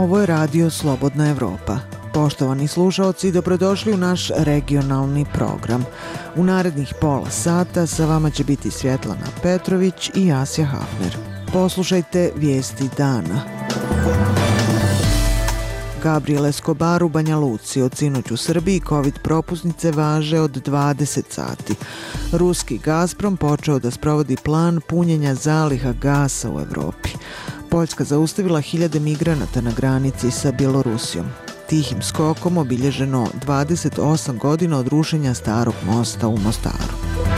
Ovo je radio Slobodna Evropa. Poštovani slušaoci, dobrodošli u naš regionalni program. U narednih pola sata sa vama će biti Svjetlana Petrović i Asja Hafner. Poslušajte vijesti dana. Gabriel Escobar u Banja Luci. Od sinoć u Srbiji COVID propusnice važe od 20 sati. Ruski Gazprom počeo da sprovodi plan punjenja zaliha gasa u Evropi. Poljska zaustavila 1000 migranata na granici sa Bjelorusijom. Tihim skokom obilježeno 28 godina od rušenja starog mosta u Mostaru.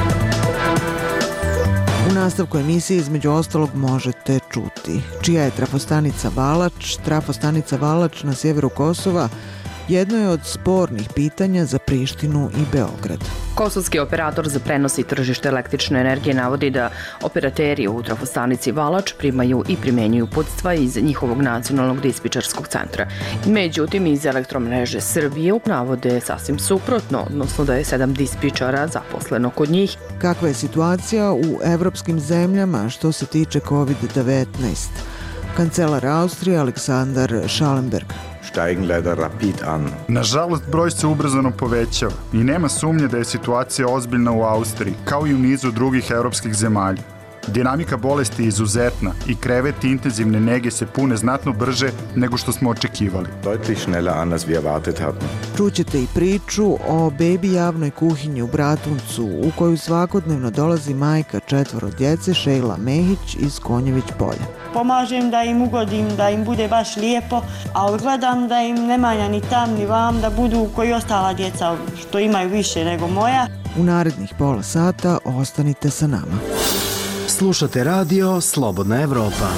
U nastavku emisije između ostalog možete čuti čija je trafostanica Valač. Trafostanica Valač na sjeveru Kosova jedno je od spornih pitanja za Prištinu i Beograd. Kosovski operator za prenos i tržište električne energije navodi da operateri u trafostanici Valač primaju i primenjuju uputstva iz njihovog nacionalnog dispečerskog centra. Međutim, iz Elektromreže Srbije navode sasvim suprotno, odnosno da je 7 dispečera zaposleno kod njih. Kakva je situacija u evropskim zemljama što se tiče COVID-19? Kancelar Austrije Aleksandar Schallenberg. Steigen leider rapid an. Nažalost, broj se ubrzano povećava i nema sumnje da je situacija ozbiljna u Austriji, kao i u nizu drugih evropskih zemalja. Dinamika bolesti je izuzetna i kreveti intenzivne nege se pune znatno brže nego što smo očekivali. Deutlich schneller an als wir erwartet hatten. Čućete i priču o bebi javnoj kuhinji u Bratuncu u koju svakodnevno dolazi majka 4 djece Šejla Mehić iz Konjević Polja. Pomažem da im ugodim, da im bude baš lijepo, ali gledam da im ne manja ni tam ni vam, da budu koji ostala djeca što imaju više nego moja. U narednih pola sata ostanite sa nama. Slušate radio Slobodna Evropa.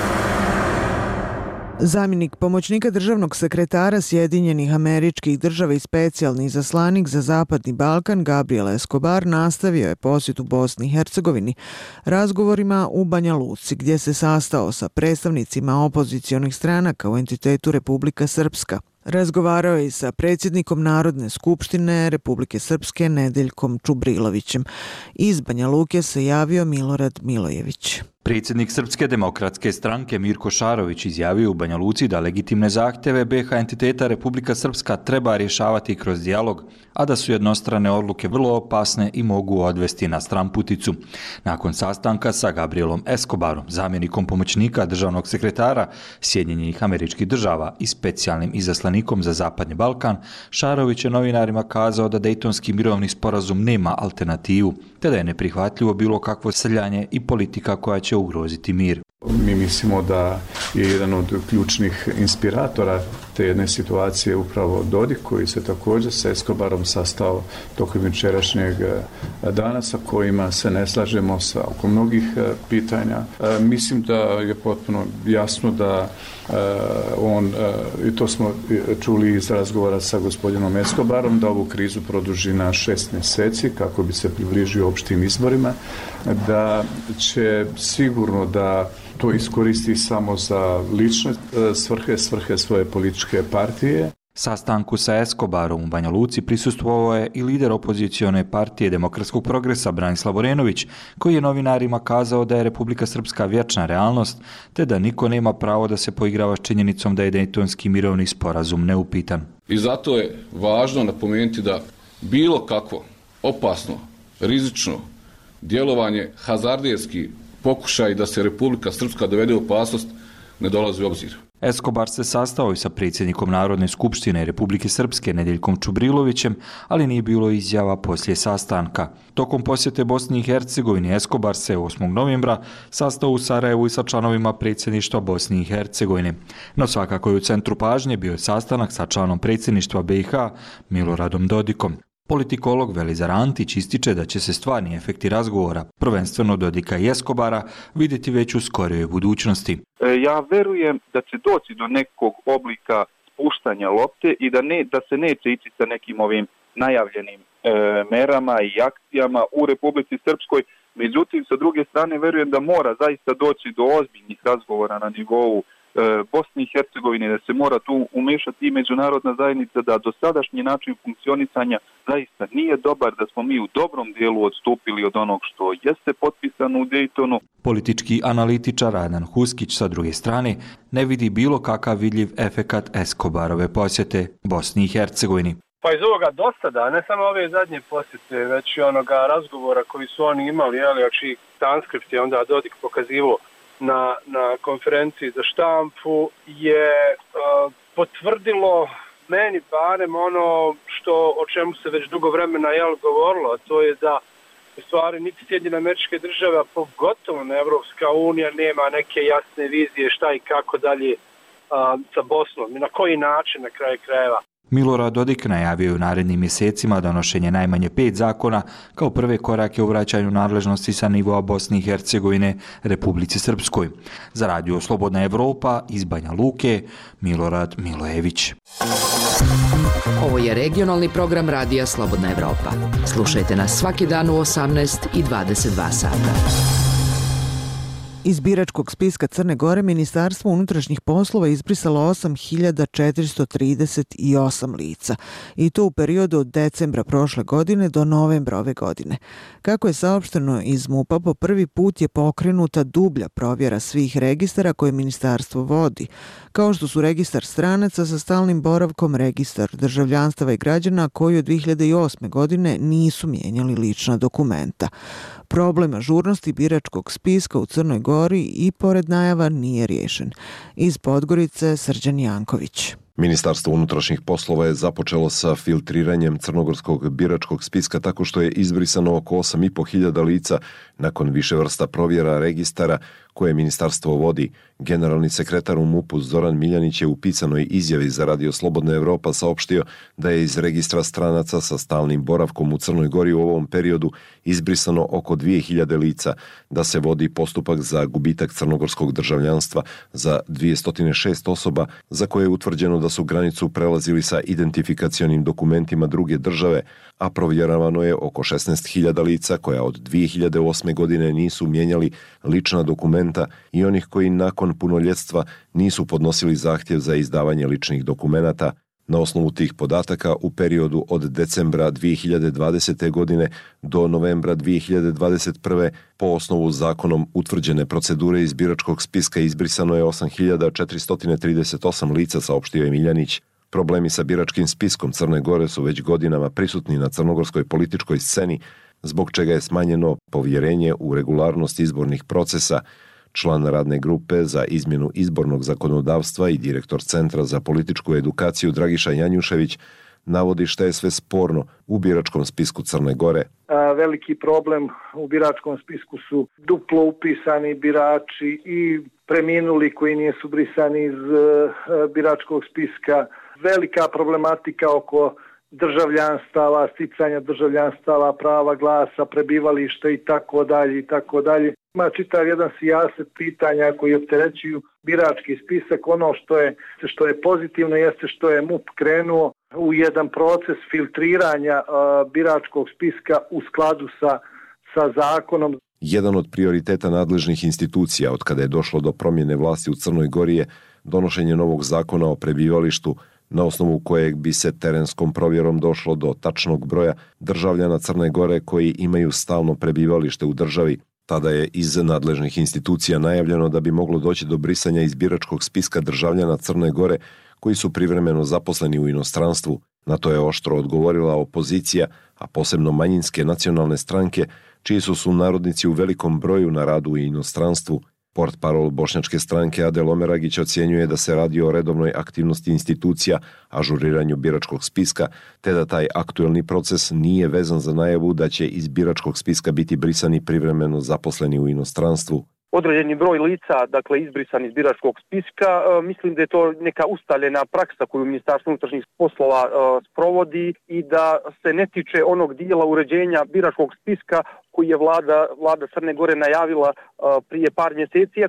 Zamjenik pomoćnika državnog sekretara Sjedinjenih Američkih Država i specijalni izaslanik za Zapadni Balkan Gabriel Escobar nastavio je posjet u Bosni i Hercegovini razgovorima u Banja Luci, gdje se sastao sa predstavnicima opozicionih stranaka u entitetu Republika Srpska. Razgovarao je i sa predsjednikom Narodne skupštine Republike Srpske Nedeljkom Čubrilovićem. Iz Banja Luke se javio Milorad Milojević. Predsjednik Srpske demokratske stranke Mirko Šarović izjavio u Banja Luci da legitimne zahtjeve BiH entiteta Republika Srpska treba rješavati kroz dijalog, a da su jednostrane odluke vrlo opasne i mogu odvesti na stranputicu. Nakon sastanka sa Gabrielom Escobarom, zamjenikom pomoćnika državnog sekretara Sjedinjenih Američkih Država i specijalnim izaslanikom za Zapadni Balkan, Šarović je novinarima kazao da Dejtonski mirovni sporazum nema alternativu, te da je neprihvatljivo bilo kakvo srljanje i politika koja će ugroziti mir. Mi mislimo da je jedan od ključnih inspiratora te jedne situacije upravo Dodik, koji se također sa Escobarom sastao tokom jučerašnjeg dana, sa kojima se ne slažemo oko mnogih pitanja. Mislim da je potpuno jasno da on, i to smo čuli iz razgovora sa gospodinom Escobarom, da ovu krizu produži na 6 mjeseci kako bi se približio opštim izborima, da će sigurno da to iskoristi samo za lične svrhe svoje političke partije. Sastanku sa Escobarom u Banja Luci prisustvovao je i lider opozicione partije Demokratskog progresa Branislav Orenović, koji je novinarima kazao da je Republika Srpska vječna realnost, te da niko nema pravo da se poigrava s činjenicom da je Dejtonski mirovni sporazum neupitan. I zato je važno napomenuti da bilo kakvo opasno, rizično djelovanje, hazardijerski pokušaj da se Republika Srpska dovede u opasnost ne dolazi u obzir. Escobar se sastao i sa predsjednikom Narodne skupštine Republike Srpske Nedeljkom Čubrilovićem, ali nije bilo izjava poslije sastanka. Tokom posjete Bosni i Hercegovini Escobar se 8. novembra sastao u Sarajevu i sa članovima predsjedništva Bosne i Hercegovine. No svakako je u centru pažnje bio sastanak sa članom predsjedništva BiH Miloradom Dodikom. Politikolog Velizar Antić ističe da će se stvarni efekti razgovora, prvenstveno Dodika i Escobara, vidjeti već u skorijoj budućnosti. Ja verujem da će doći do nekog oblika spuštanja lopte i da se neće ići sa nekim ovim najavljenim merama i akcijama u Republici Srpskoj. Međutim, sa druge strane, verujem da mora zaista doći do ozbiljnih razgovora na nivou Bosni i Hercegovine, da se mora tu umešati i međunarodna zajednica, da dosadašnji način funkcionisanja zaista nije dobar, da smo mi u dobrom dijelu odstupili od onog što jeste potpisano u Daytonu. Politički analitičar Adnan Huskić sa druge strane ne vidi bilo kakav vidljiv efekat Escobarove posjete Bosni i Hercegovini. Pa iz ovoga dosada, ne samo ove zadnje posjete, već i onoga razgovora koji su oni imali, znači transkript je onda Dodik pokazivo na konferenciji za štampu, je potvrdilo meni barem ono o čemu se već dugo vremena govorilo, a to je da u stvari niti Sjedinjene Američke Države, a pogotovo na Evropska unija nema neke jasne vizije šta i kako dalje sa Bosnom i na koji način na kraju krajeva. Milorad Dodik najavio je u narednim mjesecima donošenje najmanje 5 zakona kao prve korake u vraćanju nadležnosti sa nivoa Bosne i Hercegovine Republici Srpskoj. Za Radio Slobodna Evropa iz Banja Luke, Milorad Milojević. Ovo je regionalni program Radija Slobodna Evropa. Slušajte nas svaki dan u 18 i 22 sata. Iz biračkog spiska Crne Gore Ministarstvo unutrašnjih poslova izbrisalo 8.438 lica i to u periodu od decembra prošle godine do novembra ove godine. Kako je saopšteno iz MUP-a, po prvi put je pokrenuta dublja provjera svih registara koje ministarstvo vodi, kao što su registar stranaca sa stalnim boravkom, registar državljanstava i građana koji od 2008. godine nisu mijenjali lična dokumenta. Problem ažurnosti biračkog spiska u Crnoj Gori i pored najava nije riješen. Iz Podgorice Srđan Janković. Ministarstvo unutrašnjih poslova je započelo sa filtriranjem crnogorskog biračkog spiska tako što je izbrisano oko 8.500 lica nakon više vrsta provjera registara koje ministarstvo vodi. Generalni sekretar u MUP-u Zoran Miljanić je u pisanoj izjavi za Radio Slobodna Evropa saopštio da je iz registra stranaca sa stalnim boravkom u Crnoj Gori u ovom periodu izbrisano oko 2000 lica, da se vodi postupak za gubitak crnogorskog državljanstva za 206 osoba za koje je utvrđeno da su granicu prelazili sa identifikacionim dokumentima druge države, a provjeravano je oko 16.000 lica koja od 2008. godine nisu mijenjali lična dokumenta i onih koji nakon punoljetstva nisu podnosili zahtjev za izdavanje ličnih dokumenata. Na osnovu tih podataka u periodu od decembra 2020. godine do novembra 2021. po osnovu zakonom utvrđene procedure iz biračkog spiska izbrisano je 8.438 lica, saopštio je Miljanić. Problemi sa biračkim spiskom Crne Gore su već godinama prisutni na crnogorskoj političkoj sceni, zbog čega je smanjeno povjerenje u regularnost izbornih procesa. Član radne grupe za izmjenu izbornog zakonodavstva i direktor Centra za političku edukaciju Dragiša Janjušević navodi šta je sve sporno u biračkom spisku Crne Gore. Veliki problem u biračkom spisku su duplo upisani birači i preminuli koji nisu brisani iz biračkog spiska. Velika problematika oko državljanstava, sticanja državljanstava, prava glasa, prebivališta i tako dalje i tako dalje. Ima čitav jedan sijaset pitanja koji opterećuju birački spisak. Ono što je pozitivno jeste što je MUP krenuo u jedan proces filtriranja biračkog spiska u skladu sa zakonom. Jedan od prioriteta nadležnih institucija od kada je došlo do promjene vlasti u Crnoj Gori je donošenje novog zakona o prebivalištu, na osnovu kojeg bi se terenskom provjerom došlo do tačnog broja državljana Crne Gore koji imaju stalno prebivalište u državi. Tada je iz nadležnih institucija najavljeno da bi moglo doći do brisanja iz biračkog spiska državljana Crne Gore koji su privremeno zaposleni u inostranstvu. Na to je oštro odgovorila opozicija, a posebno manjinske nacionalne stranke, čiji su sunarodnici u velikom broju na radu u inostranstvu. Portparol bošnjačke stranke Adel Omeragić ocjenjuje da se radi o redovnoj aktivnosti institucija, ažuriranju biračkog spiska, te da taj aktuelni proces nije vezan za najavu da će iz biračkog spiska biti brisani privremeno zaposleni u inostranstvu. Određeni broj lica, dakle izbrisan iz biračkog spiska, mislim da je to neka ustaljena praksa koju Ministarstvo unutrašnjih poslova sprovodi i da se ne tiče onog dijela uređenja biračkog spiska koji je vlada Crne Gore najavila prije par mjeseci, a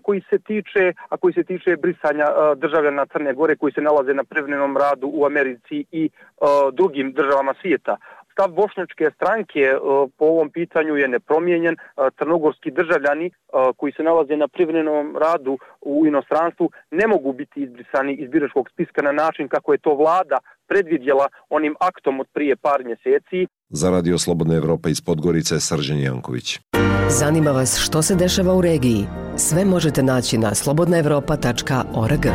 koji se tiče brisanja državljana Crne Gore koji se nalaze na privremenom radu u Americi i drugim državama svijeta. Stav bošnjačke stranke po ovom pitanju je nepromijenjen. Crnogorski državljani koji se nalaze na privremenom radu u inostranstvu ne mogu biti izbrisani iz biračkog spiska na način kako je to vlada predvidjela onim aktom od prije par mjeseci. Za Radio Slobodna Evropa iz Podgorice, Srđan Janković. Zanima vas što se dešava u regiji? Sve možete naći na slobodnaevropa.org.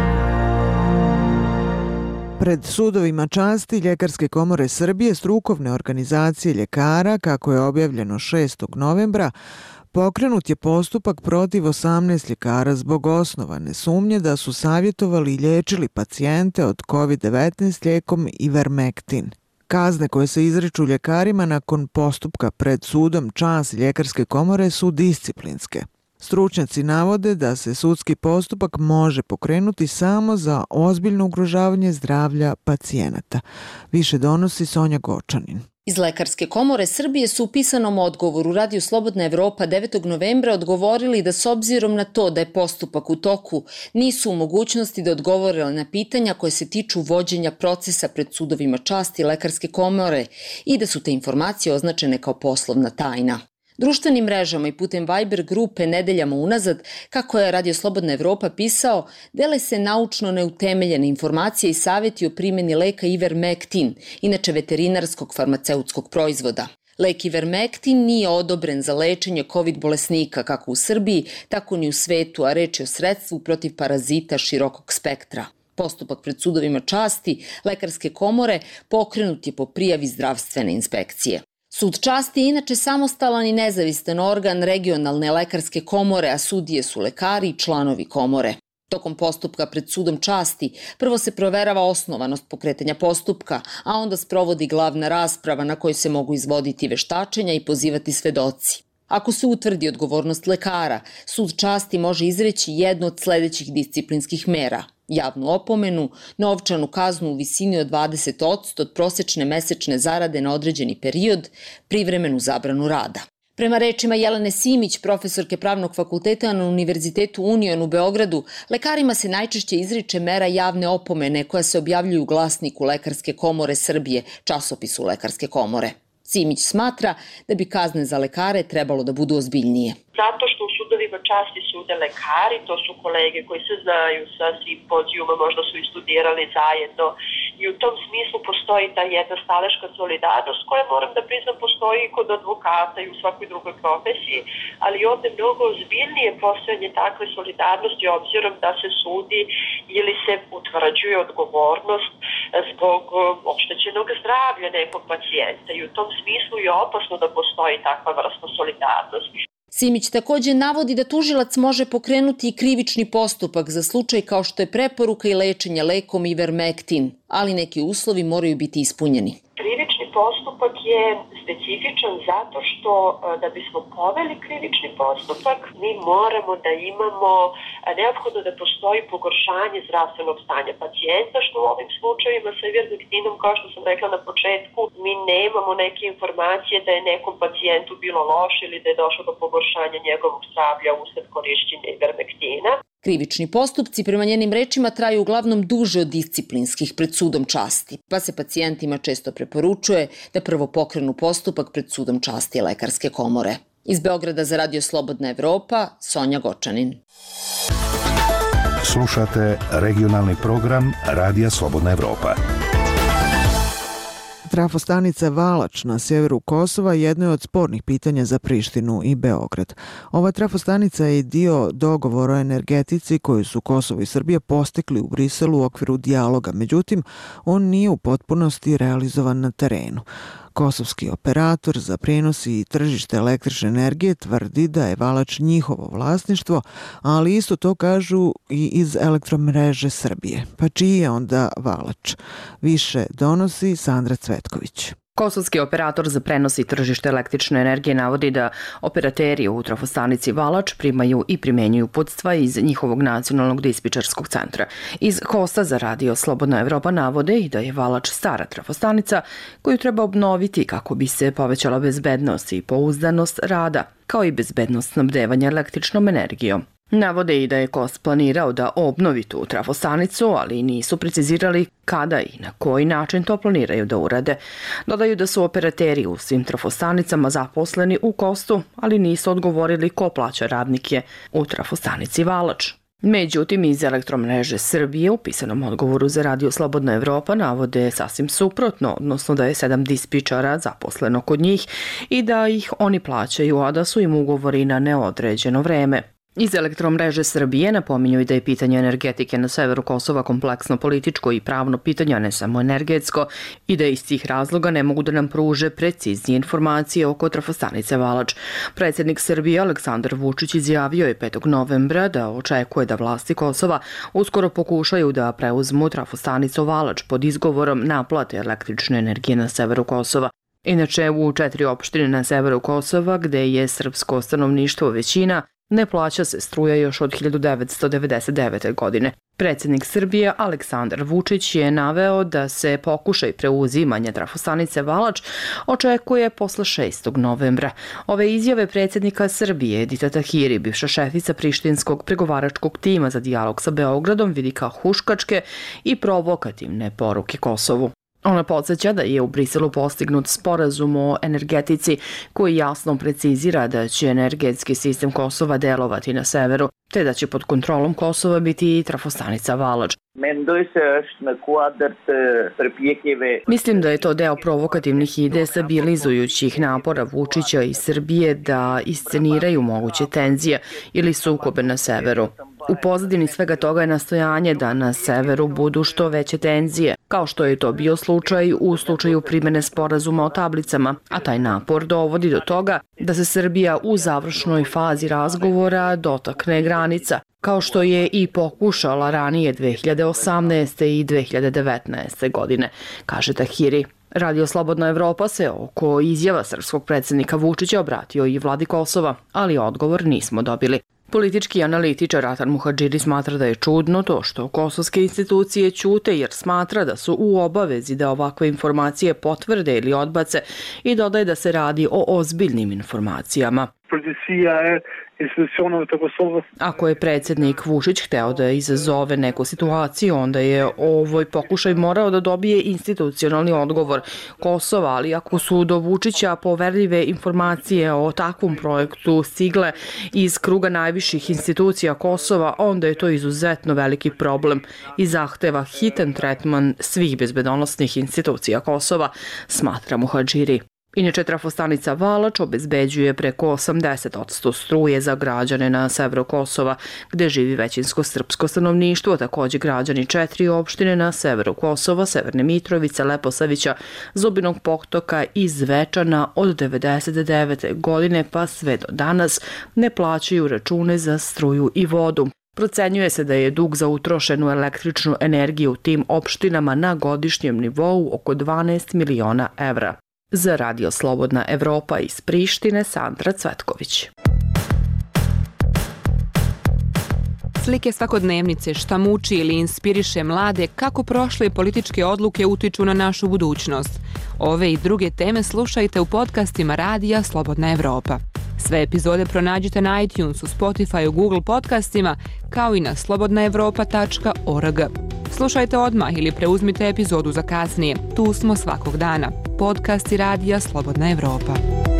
Pred sudovima časti Ljekarske komore Srbije, strukovne organizacije ljekara, kako je objavljeno 6. novembra, pokrenut je postupak protiv 18 ljekara zbog osnovane sumnje da su savjetovali i liječili pacijente od COVID-19 lijekom Ivermectin. Kazne koje se izriču ljekarima nakon postupka pred sudom časti Ljekarske komore su disciplinske. Stručnjaci navode da se sudski postupak može pokrenuti samo za ozbiljno ugrožavanje zdravlja pacijenata. Više donosi Sonja Gočanin. Iz Lekarske komore Srbije su u pisanom odgovoru Radio Slobodna Evropa 9. novembra odgovorili da s obzirom na to da je postupak u toku, nisu u mogućnosti da odgovore na pitanja koje se tiču vođenja procesa pred sudovima časti Lekarske komore i da su te informacije označene kao poslovna tajna. Društvenim mrežama i putem Viber grupe nedeljama unazad, kako je Radio Slobodna Evropa pisao, dele se naučno neutemeljene informacije i savjeti o primjeni leka Ivermectin, inače veterinarskog farmaceutskog proizvoda. Lek Ivermectin nije odobren za lečenje COVID bolesnika kako u Srbiji, tako ni u svetu, a reč je o sredstvu protiv parazita širokog spektra. Postupak pred sudovima časti Lekarske komore pokrenut je po prijavi zdravstvene inspekcije. Sud časti je inače samostalan i nezavistan organ regionalne lekarske komore, a sudije su lekari i članovi komore. Tokom postupka pred sudom časti prvo se proverava osnovanost pokretanja postupka, a onda sprovodi glavna rasprava na kojoj se mogu izvoditi veštačenja i pozivati svedoci. Ako se utvrdi odgovornost lekara, sud časti može izreći jednu od sljedećih disciplinskih mera: javnu opomenu, novčanu kaznu u visini od 20% od prosječne mesečne zarade na određeni period, privremenu zabranu rada. Prema rečima Jelene Simić, profesorke Pravnog fakulteta na Univerzitetu Union u Beogradu, lekarima se najčešće izriče mera javne opomene koja se objavljuje u glasniku Lekarske komore Srbije, časopisu Lekarske komore. Simić smatra da bi kazne za lekare trebalo da budu ozbiljnije. Zato što u sudovima časti sude lekari, to su kolege koji se znaju sa simpozijuma, možda su i studirali zajedno i u tom smislu postoji ta jedna staleška solidarnost koja, moram da priznam, postoji i kod advokata i u svakoj drugoj profesiji, ali ovdje mnogo ozbiljnije postojanje takve solidarnosti obzirom da se sudi ili se utvrđuje odgovornost zbog oštećenog zdravlja nekog pacijenta i u tom smislu je opasno da postoji takva vrsta solidarnosti. Simić također navodi da tužilac može pokrenuti i krivični postupak za slučaj kao što je preporuka i lečenje lekom Ivermectin, ali neki uslovi moraju biti ispunjeni. Krivični postupak je specifičan zato što da bismo poveli krivični postupak mi moramo da imamo neophodno da postoji pogoršanje zdravstvenog stanja pacijenta, što u ovim slučajevima sa Ivermectinom, kao što sam rekla na početku, mi nemamo neke informacije da je nekom pacijentu bilo loše ili da je došlo do pogoršanja njegovog zdravlja usled korišćenja Ivermectina. Krivični postupci, prema njenim rečima, traju uglavnom duže od disciplinskih pred sudom časti, pa se pacijentima često preporučuje da prvo pokrenu postupak pred sudom časti Lekarske komore. Iz Beograda za Radio Slobodna Evropa, Sonja Gočanin. Slušate regionalni program Radija Slobodna Evropa. Trafostanica Valač na sjeveru Kosova jedno je od spornih pitanja za Prištinu i Beograd. Ova trafostanica je dio dogovora o energetici koju su Kosovo i Srbija postigli u Briselu u okviru dijaloga, međutim, on nije u potpunosti realizovan na terenu. Kosovski operator za prijenos i tržište električne energije tvrdi da je Valač njihovo vlasništvo, ali isto to kažu i iz Elektromreže Srbije. Pa čiji je onda Valač? Više donosi Sandra Cvetković. Kosovski operator za prenos i tržište električne energije navodi da operateri u trafostanici Valač primaju i primenjuju uputstva iz njihovog nacionalnog dispečerskog centra. Iz Hosta za Radio Slobodna Evropa navode i da je Valač stara trafostanica koju treba obnoviti kako bi se povećala bezbednost i pouzdanost rada, kao i bezbednost snabdevanja električnom energijom. Navode i da je KOS planirao da obnovi tu trafostanicu, ali nisu precizirali kada i na koji način to planiraju da urade. Dodaju da su operateri u svim trafostanicama zaposleni u KOS-u, ali nisu odgovorili ko plaća radnike u trafostanici Valač. Međutim, iz Elektromreže Srbije u pisanom odgovoru za Radio Slobodna Evropa navode sasvim suprotno, odnosno da je 7 dispičara zaposleno kod njih i da ih oni plaćaju, a da su im ugovori na neodređeno vreme. Iz Elektromreže Srbije napominju i da je pitanje energetike na severu Kosova kompleksno političko i pravno pitanje, a ne samo energetsko, i da iz tih razloga ne mogu da nam pruže preciznije informacije oko trafostanice Valač. Predsjednik Srbije Aleksandar Vučić izjavio je 5. novembra da očekuje da vlasti Kosova uskoro pokušaju da preuzmu trafostanicu Valač pod izgovorom naplate električne energije na severu Kosova. Inače, u 4 opštine na severu Kosova, gde je srpsko stanovništvo većina, ne plaća se struja još od 1999. godine. Predsjednik Srbije Aleksandar Vučić je naveo da se pokušaj preuzimanja trafostanice Valač očekuje posle 6. novembra. Ove izjave predsjednika Srbije Edita Tahiri, bivša šefica prištinskog pregovaračkog tima za dijalog sa Beogradom, vidi kao huškačke i provokativne poruke Kosovu. Ona podsjeća da je u Briselu postignut sporazum o energetici koji jasno precizira da će energetski sistem Kosova delovati na severu, te da će pod kontrolom Kosova biti i trafostanica Valač. Mislim da je to deo provokativnih i destabilizujućih napora Vučića i Srbije da isceniraju moguće tenzije ili sukobe na severu. U pozadini svega toga je nastojanje da na severu budu što veće tenzije, kao što je to bio slučaj u slučaju primjene sporazuma o tablicama, a taj napor dovodi do toga da se Srbija u završnoj fazi razgovora dotakne granica, kao što je i pokušala ranije 2018. i 2019. godine, kaže Tahiri. Radio Slobodna Evropa se oko izjava srpskog predsjednika Vučića obratio i vladi Kosova, ali odgovor nismo dobili. Politički analitičar Ratan Muhadžiri smatra da je čudno to što kosovske institucije ćute jer smatra da su u obavezi da ovakve informacije potvrde ili odbace i dodaje da se radi o ozbiljnim informacijama. Ako je predsjednik Vučić hteo da izazove neku situaciju, onda je ovoj pokušaj morao da dobije institucionalni odgovor Kosova, ali ako su do Vučića poverljive informacije o takvom projektu stigle iz kruga najviših institucija Kosova, onda je to izuzetno veliki problem i zahteva hitan tretman svih bezbedonosnih institucija Kosova, smatra Muhadžiri. Inače, trafostanica Valač obezbeđuje preko 80% struje za građane na severu Kosova, gde živi većinsko srpsko stanovništvo, takođe građani 4 opštine na severu Kosova, Severne Mitrovice, Leposavića, Zubinog Potoka i Zvečana od 1999. godine pa sve do danas ne plaćaju račune za struju i vodu. Procenjuje se da je dug za utrošenu električnu energiju u tim opštinama na godišnjem nivou oko 12 miliona evra. Za Radio Slobodna Evropa iz Prištine, Sandra Cvetković. Slike svakodnevnice, šta muči ili inspiriše mlade, kako prošle političke odluke utiču na našu budućnost. Ove i druge teme slušajte u podcastima Radija Slobodna Evropa. Sve epizode pronađite na iTunesu, Spotifyu, Google podcastima, kao i na slobodnaevropa.org. Slušajte odmah ili preuzmite epizodu za kasnije. Tu smo svakog dana. Podcasti Radija Slobodna Evropa.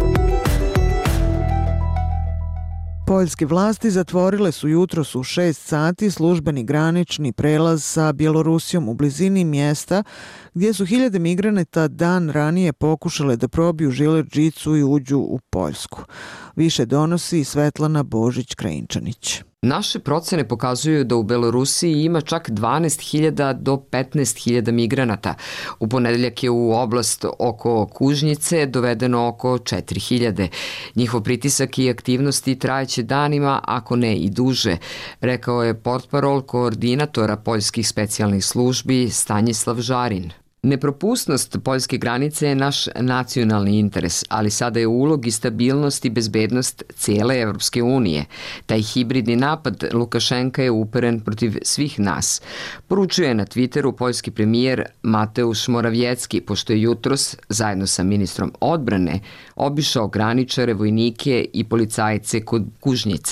Poljske vlasti zatvorile su jutros u 6 sati službeni granični prelaz sa Bjelorusijom u blizini mjesta gdje su hiljade migranata dan ranije pokušale da probiju žilet žicu i uđu u Poljsku. Više donosi Svetlana Božić-Krajinčanić. Naše procene pokazuju da u Belorusiji ima čak 12.000 do 15.000 migranata. U ponedeljak je u oblast oko Kužnjice dovedeno oko 4.000. Njihov pritisak i aktivnosti trajeće danima, ako ne i duže, rekao je portparol koordinatora poljskih specijalnih službi Stanjislav Žarin. Nepropusnost poljske granice je naš nacionalni interes, ali sada je ulog i stabilnost i bezbednost cijele Evropske unije. Taj hibridni napad Lukašenka je uperen protiv svih nas. Poručuje na Twitteru poljski premijer Mateusz Morawiecki, pošto je jutros, zajedno sa ministrom odbrane, obišao graničare, vojnike i policajce kod Kužnjice.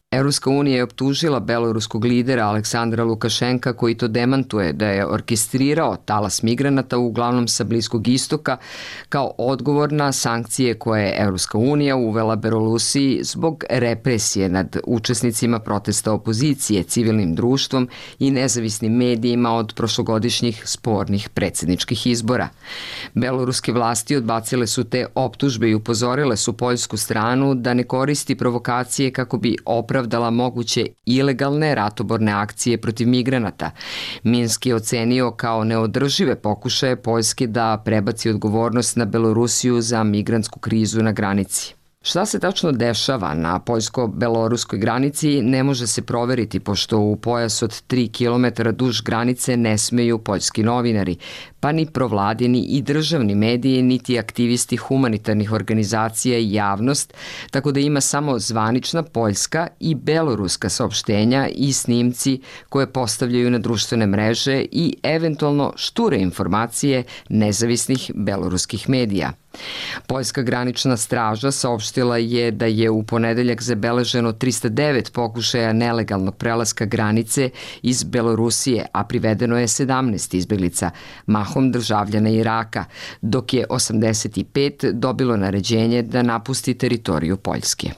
Evropska unija je optužila beloruskog lidera Aleksandra Lukašenka, koji to demantuje, da je orkestrirao talas migranata uglavnom sa Bliskog istoka kao odgovor na sankcije koje je Evropska unija uvela Belorusiji zbog represije nad učesnicima protesta opozicije, civilnim društvom i nezavisnim medijima od prošlogodišnjih spornih predsjedničkih izbora. Beloruske vlasti odbacile su te optužbe i upozorile su poljsku stranu da ne koristi provokacije kako bi opravdala moguće ilegalne ratoborne akcije protiv migranata. Minsk je ocenio kao neodržive pokušaje Poljske da prebaci odgovornost na Belorusiju za migrantsku krizu na granici. Šta se tačno dešava na poljsko-beloruskoj granici ne može se proveriti, pošto u pojas od 3 km duž granice ne smeju poljski novinari, pa ni provladini i državni mediji, niti aktivisti humanitarnih organizacija i javnost, tako da ima samo zvanična poljska i beloruska saopštenja i snimci koje postavljaju na društvene mreže i eventualno šture informacije nezavisnih beloruskih medija. Poljska granična straža saopštila je da je u ponedeljak zabeleženo 309 pokušaja nelegalnog prelaska granice iz Belorusije, a privedeno je 17 izbeglica, mahom državljana Iraka, dok je 85 dobilo naređenje da napusti teritoriju Poljske.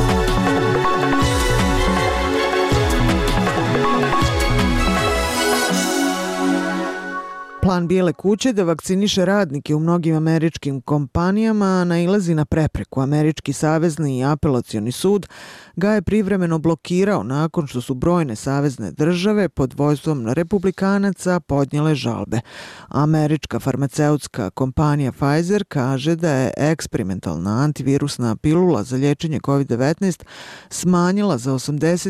Plan Bijele kuće da vakciniše radnike u mnogim američkim kompanijama nailazi na prepreku. Američki savezni i apelacioni sud ga je privremeno blokirao nakon što su brojne savezne države pod vođstvom republikanaca podnijele žalbe. Američka farmaceutska kompanija Pfizer kaže da je eksperimentalna antivirusna pilula za liječenje COVID-19 smanjila za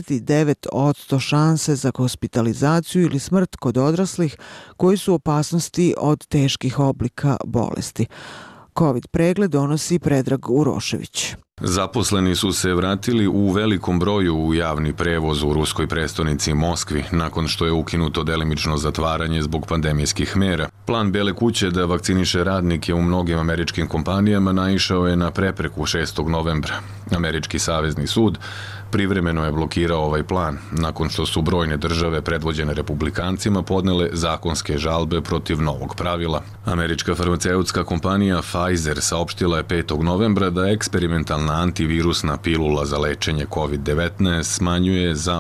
89% šanse za hospitalizaciju ili smrt kod odraslih koji su opasnosti od teških oblika bolesti. COVID pregled donosi Predrag Urošević. Zaposleni su se vratili u velikom broju u javni prevoz u ruskoj prestonici Moskvi nakon što je ukinuto delimično zatvaranje zbog pandemijskih mera. Plan Bijele kuće da vakciniše radnike u mnogim američkim kompanijama naišao je na prepreku 6. novembra. Američki savezni sud privremeno je blokirao ovaj plan nakon što su brojne države predvođene republikancima podnele zakonske žalbe protiv novog pravila. Američka farmaceutska kompanija Pfizer saopštila je 5. novembra da eksperimentalna antivirusna pilula za lečenje COVID-19 smanjuje za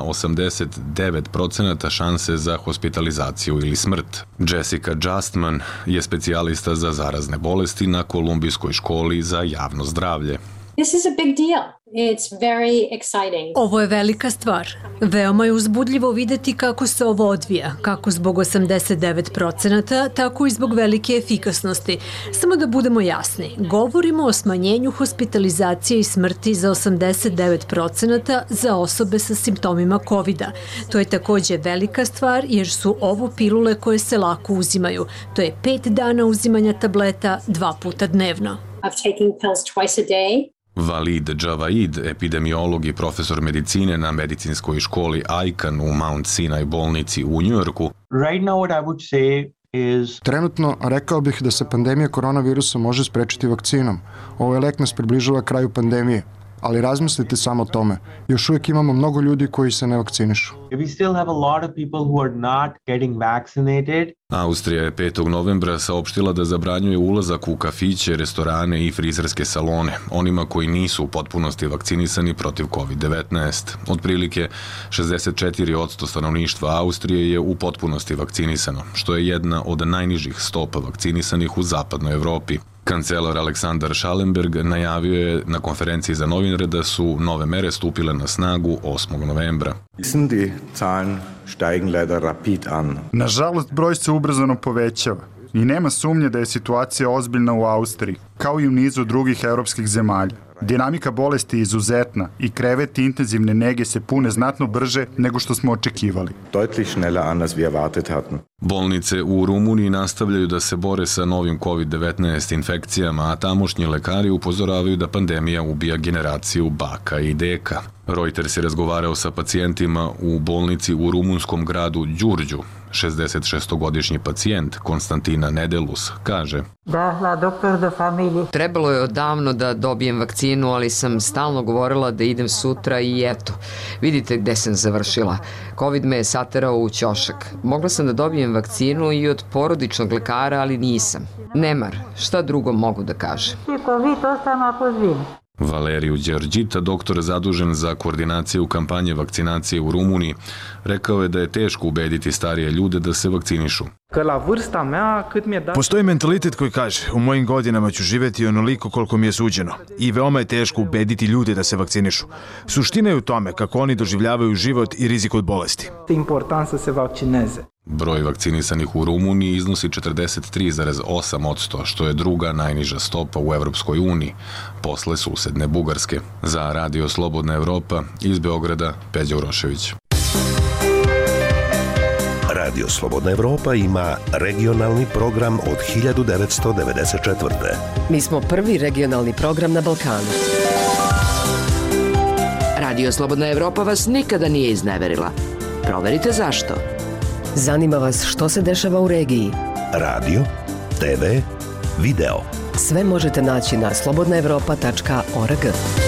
89% šanse za hospitalizaciju ili smrt. Jessica Justman je specijalista za zarazne bolesti na Kolumbijskoj školi za javno zdravlje. This is a big deal. It's very exciting. Ovo je velika stvar. Veoma je uzbudljivo videti kako se ovo odvija, kako zbog 89%, tako i zbog velike efikasnosti. Samo da budemo jasni, govorimo o smanjenju hospitalizacije i smrti za 89% za osobe sa simptomima COVID-a. To je takođe velika stvar jer su ovo pilule koje se lako uzimaju. To je 5 dana uzimanja tableta 2 puta dnevno. Of taking pills twice a day. Walid Javaid, epidemiolog i profesor medicine na medicinskoj školi Icahn u Mount Sinai bolnici u Njujorku. Trenutno rekao bih da se pandemija koronavirusa može sprečiti vakcinom. Ovaj lek nas približava kraju pandemije. Ali razmislite samo o tome. Još uvijek imamo mnogo ljudi koji se ne vakcinišu. Austrija je 5. novembra saopštila da zabranjuje ulazak u kafiće, restorane i frizerske salone onima koji nisu u potpunosti vakcinisani protiv COVID-19. Otprilike 64% stanovništva Austrije je u potpunosti vakcinisano, što je jedna od najnižih stopa vakcinisanih u zapadnoj Evropi. Kancelar Aleksandar Schallenberg najavio je na konferenciji za novinare da su nove mere stupile na snagu 8. novembra. Nažalost, broj se ubrzano povećava i nema sumnje da je situacija ozbiljna u Austriji, kao i u nizu drugih evropskih zemalja. Dinamika bolesti je izuzetna i kreveti intenzivne nege se pune znatno brže nego što smo očekivali. Bolnice u Rumuniji nastavljaju da se bore sa novim COVID-19 infekcijama, a tamošnji lekari upozoravaju da pandemija ubija generaciju baka i deka. Reuters je razgovarao sa pacijentima u bolnici u rumunskom gradu Đurđu. 66-godišnji pacijent Konstantina Nedelus kaže: Trebalo je odavno da dobijem vakcinu, ali sam stalno govorila da idem sutra i eto, vidite gde sam završila. Covid me je saterao u ćošak. Mogla sam da dobijem vakcinu i od porodičnog lekara, ali nisam. Nemar, šta drugo mogu da kažem? Valeriju Đerđita, doktor zadužen za koordinaciju kampanje vakcinacije u Rumuniji, rekao je da je teško ubediti starije ljude da se vakcinišu. Postoji mentalitet koji kaže, u mojim godinama ću živeti onoliko koliko mi je suđeno i veoma je teško ubediti ljude da se vakcinišu. Suština je u tome kako oni doživljavaju život i rizik od bolesti. Broj vakcinisanih u Rumuniji iznosi 43,8%, što je druga najniža stopa u Evropskoj uniji, posle susedne Bugarske. Za Radio Slobodna Evropa, iz Beograda, Peđa Urošević. Radio Slobodna Evropa ima regionalni program od 1994. Mi smo prvi regionalni program na Balkanu. Radio Slobodna Evropa vas nikada nije izneverila. Proverite zašto. Zanima vas što se dešava u regiji. Radio, TV, video. Sve možete naći na slobodnaevropa.org.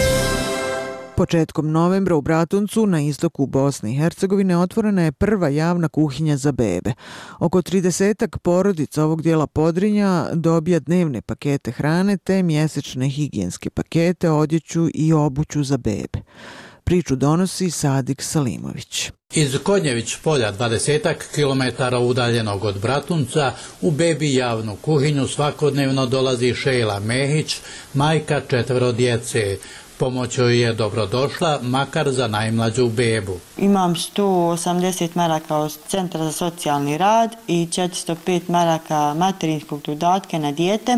Početkom novembra u Bratuncu, na istoku Bosne i Hercegovine, otvorena je prva javna kuhinja za bebe. Oko 30 porodica ovog dijela Podrinja dobija dnevne pakete hrane te mjesečne higijenske pakete, odjeću i obuću za bebe. Priču donosi Sadik Salimović. Iz Konjević polja, 20 km udaljenog od Bratunca, u bebi javnu kuhinju svakodnevno dolazi Šejla Mehić, majka 4 djece. Pomoć joj je dobrodošla, makar za najmlađu bebu. Imam 180 maraka od Centra za socijalni rad i 405 maraka materinskog dodatka na dijete.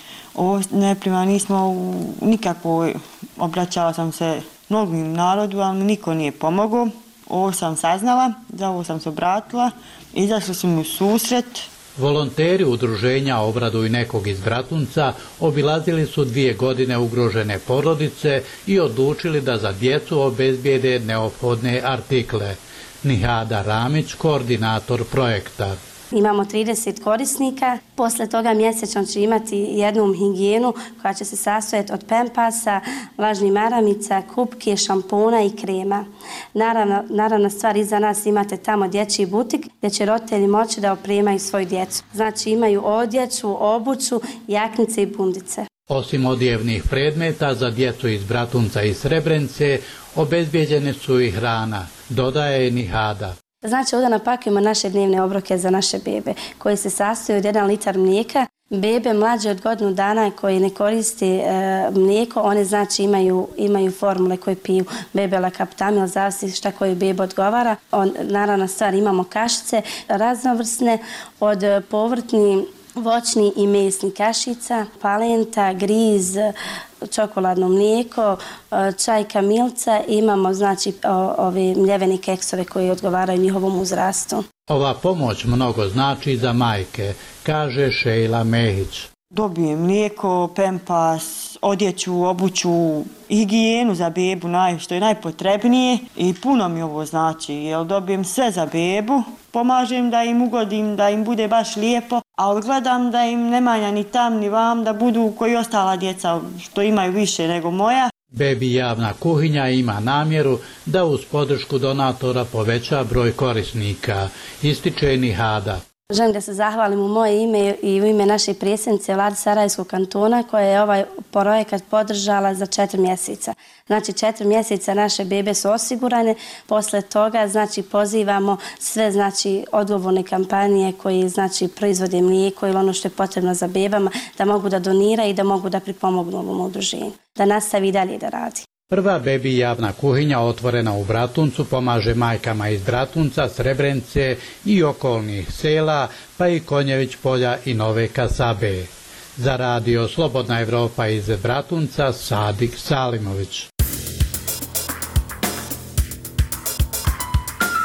Nismo nikako, obraćala sam se mnogim narodu, ali niko nije pomogao. Ovo sam saznala, za ovo sam se obratila, izašli su mi u susret. Volonteri udruženja Obraduj nekog iz Bratunca obilazili su 2 godine ugrožene porodice i odlučili da za djecu obezbijede neophodne artikle. Nihada Ramić, koordinator projekta. Imamo 30 korisnika, posle toga mjesečno će imati jednu higijenu koja će se sastojati od pempasa, vlažnih maramica, kupke, šampona i krema. Naravno stvar iza nas imate tamo dječji butik gdje će roditelji moći da opremaju svoju djecu. Znači imaju odjeću, obuću, jaknice i bundice. Osim odjevnih predmeta za djecu iz Bratunca i Srebrenice, obezbijeđene su i hrana, dodaje Nihada. Znači ovdje napakujemo naše dnevne obroke za naše bebe koje se sastoje od 1 litar mlijeka. Bebe mlađe od godinu dana koje ne koriste mlijeko, one znači imaju formule koje piju bebe lakaptamil, zavisi šta koju bebe odgovara. Naravno stvar imamo kašice raznovrsne od povrtni, voćni i mesni kašica, palenta, griz, čokoladno mlijeko, čaj kamilca i imamo znači ove mljevene keksove koji odgovaraju njihovom uzrastu. Ova pomoć mnogo znači za majke, kaže Šejla Mehić. Dobijem mlijeko, pempas, odjeću, obuću, higijenu za bebu, što je najpotrebnije i puno mi ovo znači, jer dobijem sve za bebu, pomažem da im ugodim, da im bude baš lijepo, ali gledam da im ne manja ni tam ni vam, da budu koji ostala djeca što imaju više nego moja. Bebi javna kuhinja ima namjeru da uz podršku donatora poveća broj korisnika, ističe Nihada. Želim da se zahvalim u moje ime i u ime naše predsjednice Vlade Sarajevskog kantona koja je ovaj projekat podržala za 4 mjeseca. Znači 4 mjeseca naše bebe su osigurane, posle toga znači pozivamo sve znači odgovorne kompanije koji znači proizvode mlijeko ili ono što je potrebno za bebama da mogu da doniraju i da mogu da pripomognu ovom udruženju, da nastavi dalje da radi. Prva bebi javna kuhinja otvorena u Bratuncu pomaže majkama iz Bratunca, Srebrenice i okolnih sela, pa i Konjević polja i Nove Kasabe. Za Radio Slobodna Evropa iz Bratunca, Sadik Salimović.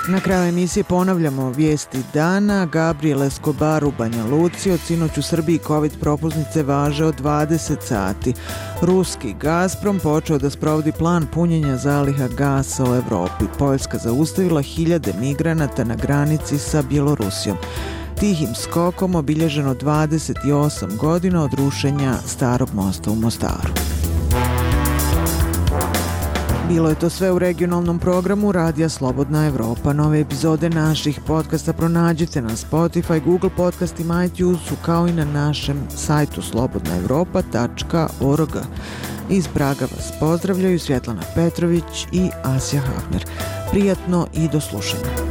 Na kraju emisije ponavljamo vijesti dana. Gabriel Escobar u Banja Luci. Od sinoć u Srbiji COVID propusnice važe od 20 sati. Ruski Gazprom počeo da sprovodi plan punjenja zaliha gasa u Evropi. Poljska zaustavila 1000 migranata na granici sa Bjelorusijom. Tihim skokom obilježeno 28 godina od rušenja Starog mosta u Mostaru. Bilo je to sve u regionalnom programu Radija Slobodna Evropa. Nove epizode naših podcasta pronađite na Spotify, Google podcastima, iTunesu, kao i na našem sajtu slobodnaevropa.org. Iz Praga vas pozdravljaju Svjetlana Petrović i Asja Hafner. Prijatno i do slušanja.